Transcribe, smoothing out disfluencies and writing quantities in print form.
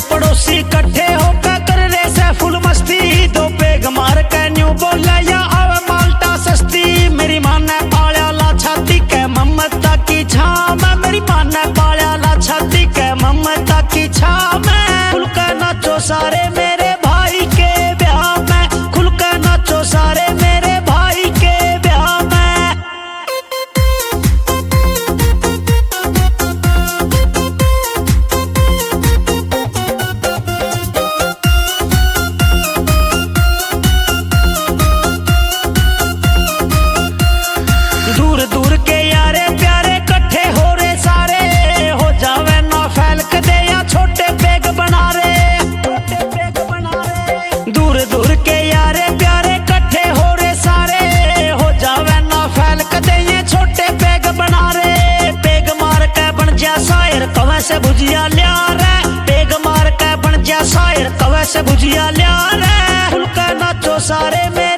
पड़ोसी कट्ठे होकर कर रहे से फुल मस्ती। दो पेग मार के न्यू बोला या आवे माल्टा सस्ती। मेरी माँ ने पाला ला छाती के ममता की छाव में। मेरी माँ ने पाला ला छाती के ममता की छाव में। खुल के नाचो सारे मेरे भाई के ब्याह में। खुल के नाचो सारे मेरे भाई के ब्याह में। दूर दूर के यारे प्यारे कट्ठे हो रे सारे। हो जावे ना फैल के दे या छोटे पेग बना रे। दूर दूर के यारे प्यारे कट्ठे हो रे सारे। हो जावे ना फैल के दे ये छोटे पेग बना रे। पेग मार के बन जा शायर कवे से भुजिया लिया रे। पेग मार के बन जा शायर कवे से भुजिया लिया रे। खुल के नाचो सारे में